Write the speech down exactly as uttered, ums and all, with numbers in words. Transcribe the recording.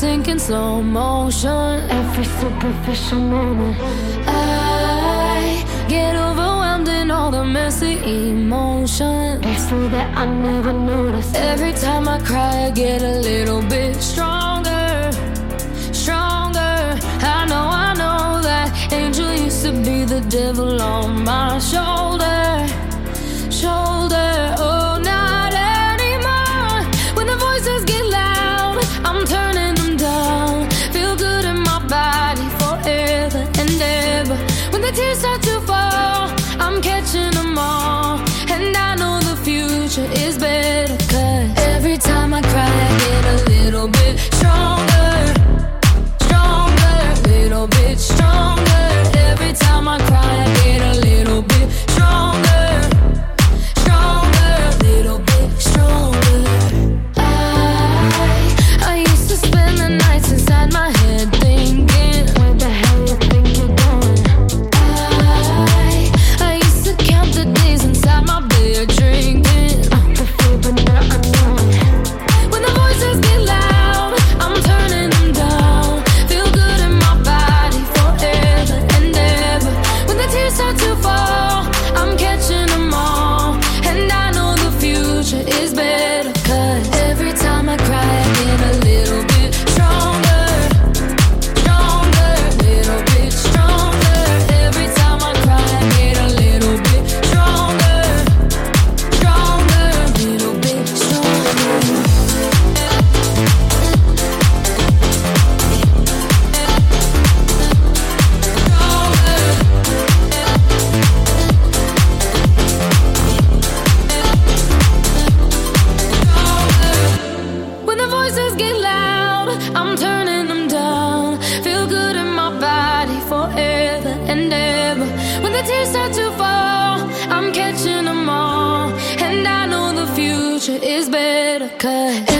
sink in slow motion. Every superficial moment, I get overwhelmed in all the messy emotions. it's so that I never noticed. Every time I cry, I get a little bit stronger, stronger. I know, I know that angel used to be the devil on my shoulder, shoulder. Oh, not anymore. When the voices get loud, I'm turning them down. Feel good in my body forever and ever. When the tears start to fall, I'm catching them all. And I know the future is better, 'cause every time I cry, I get a little bit stronger, stronger, little bit stronger. Every time I cry, I get a little bit stronger, stronger, little bit stronger. I, I used to spend the nights inside my head thinking, Where the hell you think you're going? I, I used to count the days inside my bed drinking. The fear, but now I know it. When the voices get loud, I'm turning them down. Feel good in my body forever and ever. When the tears start to fall, I'm catching them all. And I know the future is better, 'cause every time I cry, I get a little bit stronger, stronger, little bit stronger. Every time I cry, I get a little bit stronger, stronger, little bit stronger. When the voices get loud, I'm turning them down. Feel good in my body forever and ever. When the tears start to fall, I'm catching them all. And I know the future is better, 'cause